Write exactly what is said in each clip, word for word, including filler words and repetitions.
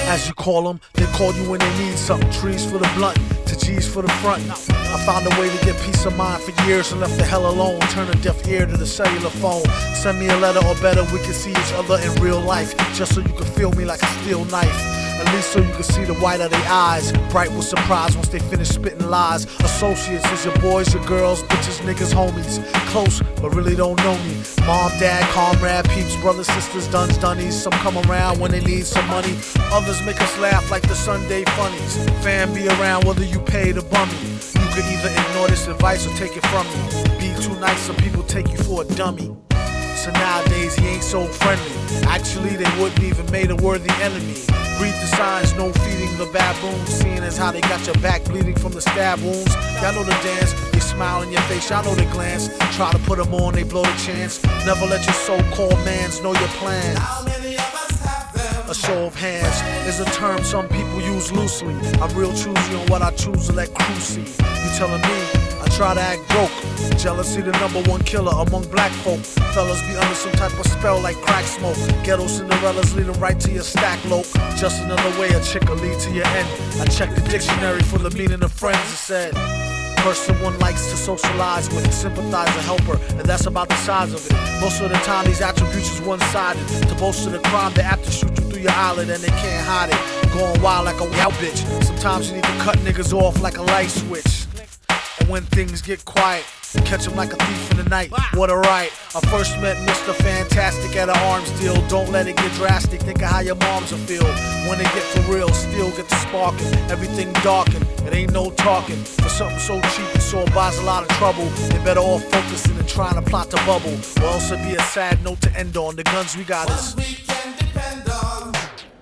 as you call them. They call you when they need something. Trees for the blunt, to G's for the front. I found a way to get peace of mind for years and left the hell alone. Turn a deaf ear to the cellular phone. Send me a letter or better, we can see each other in real life. Just so you can feel me like a steel knife. At least so you can see the white of their eyes. Bright with surprise once they finish spitting lies. Associates is your boys, your girls, bitches, niggas, homies. Close, but really don't know me. Mom, dad, comrade, peeps, brothers, sisters, duns, dunnies. Some come around when they need some money. Others make us laugh like the Sunday funnies. Fam be around whether you pay the bummy. You could either ignore this advice or take it from me. Be too nice, some people take you for a dummy. So nowadays he ain't so friendly. Actually they wouldn't even made a worthy enemy. Read the signs, no feeding the baboons. Seeing as how they got your back bleeding from the stab wounds. Y'all know the dance, they smile in your face, y'all know the glance. Try to put them on, they blow the chance. Never let your so-called mans know your plans. How many of us have them? A show of hands is a term some people use loosely. I'm real choosy on what I choose to let crew see. You telling me I try to act broke. Jealousy the number one killer among black folk. Fellas be under some type of spell like crack smoke. Ghetto Cinderellas lead them right to your stack loke. Just another way a chick will lead to your end. I checked the dictionary for the meaning of friends. It said person one likes to socialize with, sympathize or helper, and that's about the size of it. Most of the time these attributes is one-sided. To boast of the crime, they have to shoot you through your eyelid and they can't hide it. Going wild like a wild bitch. Sometimes you need to cut niggas off like a light switch. And when things get quiet, catch him like a thief in the night. What a right. I first met Mister Fantastic at an arms deal. Don't let it get drastic. Think of how your moms will feel when they get for real. Still get the sparking. Everything darkened. It ain't no talking. For something so cheap and so it buys a lot of trouble. They better off focusing and trying to plot the bubble. Or else it'd be a sad note to end on. The guns we got is we can depend on.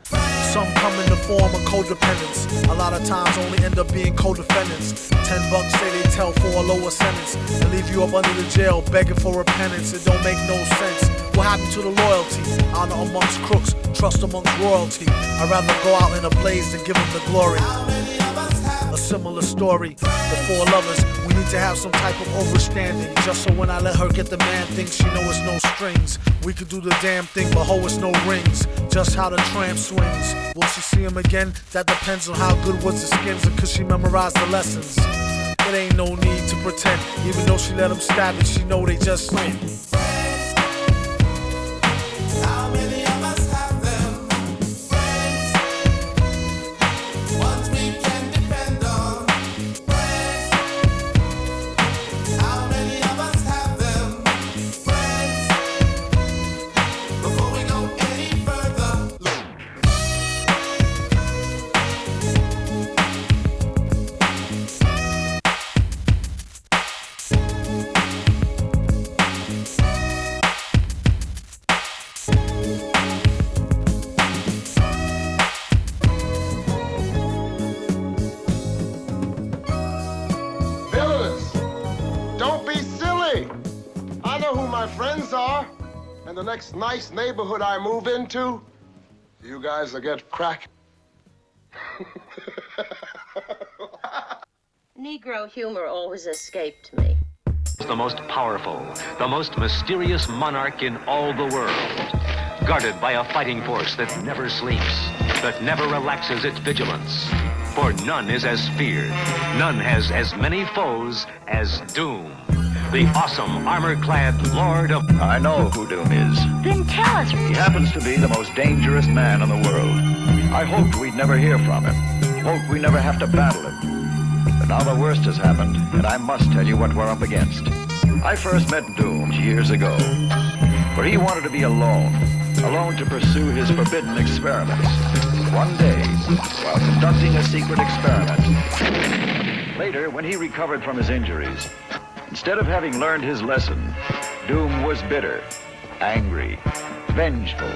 some come in the form of codependence. A lot of times only end up being co-defendants. Ten bucks say they tell for a lower sentence and leave you up under the jail begging for repentance. It don't make no sense. What happened to the loyalty? Honor amongst crooks, trust amongst royalty. I'd rather go out in a blaze than give them the glory. How many of us have A similar story. The four lovers, we need to have some type of overstanding. Just so when I let her get the man thing, she know it's no strings. We could do the damn thing, but ho, it's no rings. Just how the tramp swings. Will she see him again? That depends on how good was the skins and could she memorize the lessons. It ain't no need to pretend. Even though she let him stab it, she know they just win. How many of us have them? Friends, ones we can depend on. Friends, how many of us have them? Friends, before we go any further, look. Villainous, don't be silly. I know who my friends are, and the next nice neighborhood I move into, you guys will get crack. Negro humor always escaped me. The most powerful, the most mysterious monarch in all the world. Guarded by a fighting force that never sleeps, that never relaxes its vigilance. For none is as feared, none has as many foes as Doom. The awesome armor-clad Lord of... I know who Doom is. Then tell us. He happens to be the most dangerous man in the world. I hoped we'd never hear from him. Hoped we never have to battle him. But now the worst has happened, and I must tell you what we're up against. I first met Doom years ago, where he wanted to be alone, alone to pursue his forbidden experiments. One day, while conducting a secret experiment, later, when he recovered from his injuries, instead of having learned his lesson, Doom was bitter, angry, vengeful.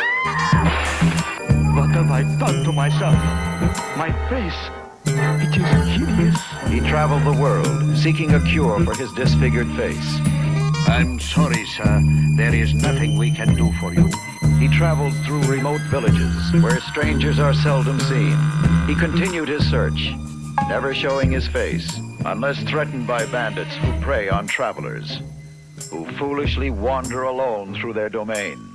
What have I done to myself? My face, it is hideous. He traveled the world, seeking a cure for his disfigured face. I'm sorry, sir. There is nothing we can do for you. He traveled through remote villages, where strangers are seldom seen. He continued his search, never showing his face, unless threatened by bandits who prey on travelers, who foolishly wander alone through their domain.